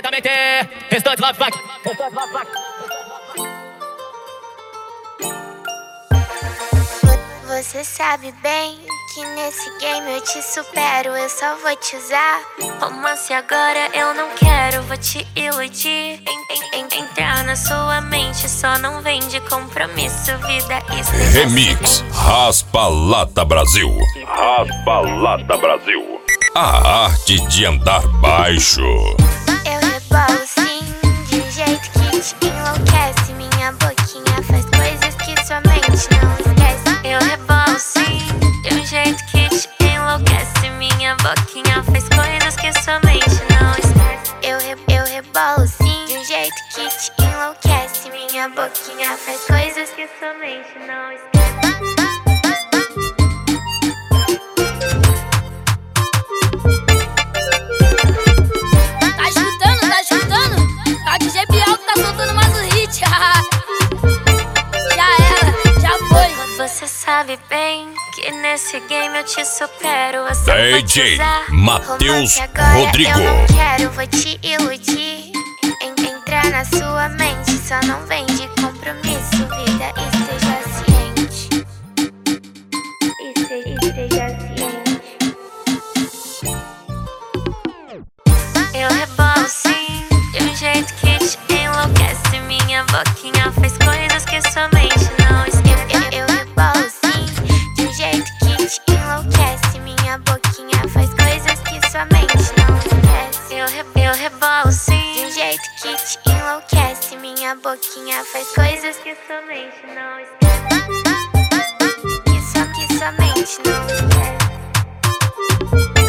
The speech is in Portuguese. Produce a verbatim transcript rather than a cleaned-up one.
Diretamente, restante lá, vai. Você sabe bem que nesse game eu te supero, eu só vou te usar. Romance agora eu não quero, vou te iludir. En en en entrar na sua mente, só não vem de compromisso, vida isso. Remix Raspa Lata Brasil. Raspa Lata Brasil. A arte de andar baixo. Eu rebolo sim, de um jeito que te enlouquece. Minha boquinha faz coisas que sua mente não esquece. Eu rebolo sim, de um jeito que te enlouquece. Minha boquinha faz coisas que sua mente não esquece. Eu, re eu rebolo sim, de um jeito que te enlouquece. Minha boquinha faz coisas que sua mente não esquece. Tá escutando, tá escutando? A D J Bial que tá soltando mais um hit. Já era, já foi. Você sabe bem que nesse game eu te supero, eu só D vou te J usar. Matheus Romance agora Rodrigo. Eu não quero, vou te iludir. En entrar na sua mente, só não vem de compromisso, vida, esteja ciente. Este esteja ciente. Eu rebolo sim, de um jeito que te enlouquece. Minha boquinha faz coisas que sua mente não esquece. Eu, eu, eu rebolo sim, de um jeito que te enlouquece. Minha boquinha faz coisas que sua mente não esquece. Eu, re, eu rebolo sim, de um jeito que te enlouquece. Minha boquinha faz coisas que sua mente não esquece. Que sua, que sua mente não esquece.